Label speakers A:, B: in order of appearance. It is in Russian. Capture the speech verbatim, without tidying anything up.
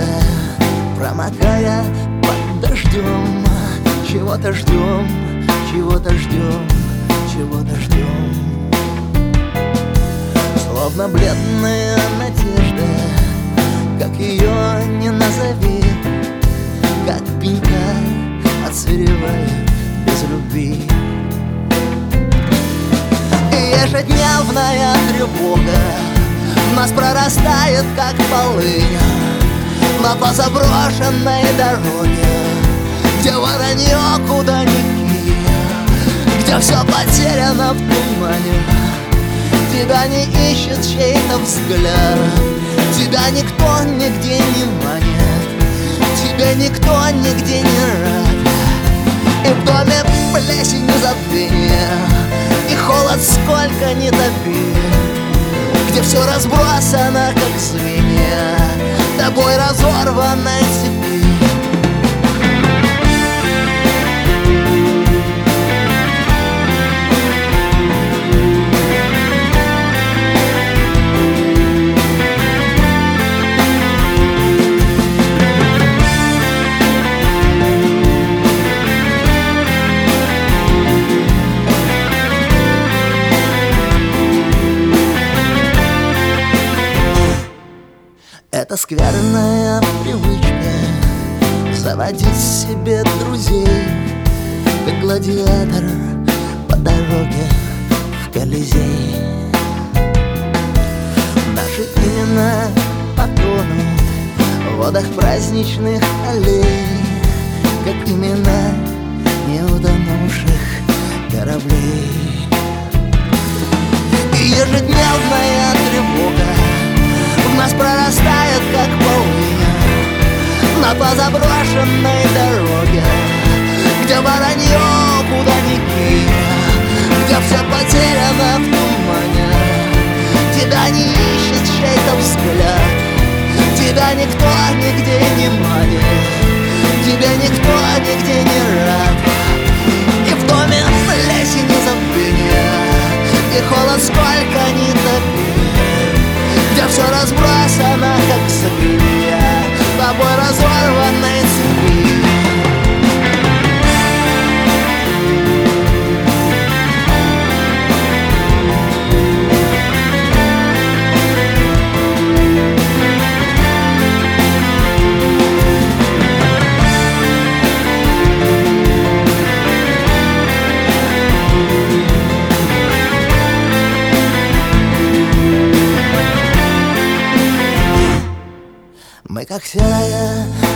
A: промокая под дождем. Чего-то ждем, чего-то ждем, чего-то ждем. Словно бледная надежда, как ее не назови, как пенька отсвиревает без любви. И ежедневная тревога в нас прорастает, как полынь на позаброшенной дороге, где воронье куда ни кинь, где все потеряно в тумане. Тебя не ищет чей-то взгляд, тебя никто нигде не манит, тебе никто нигде не рад. И в доме плесень и забвение, и холод сколько ни топи, где все разбросано, как звенья тобой разорванной цепи. Это скверная привычка заводить себе друзей, как гладиатор по дороге в Колизей. Наши имена потонут в водах праздничных аллей, как имена неутонувших кораблей. И ежедневная тревога в нас прорастает, как полынья на позаброшенной дороге, где воронье куда ни кинь, где все потеряно в тумане. Тебя не ищет чей-то взгляд, тебя никто нигде не манит, тебе никто нигде не рад. И в доме плесень и забвения, и холод сколько ни топи, где все разбросано, как звенья тобой разорванной цепи. Мы как серая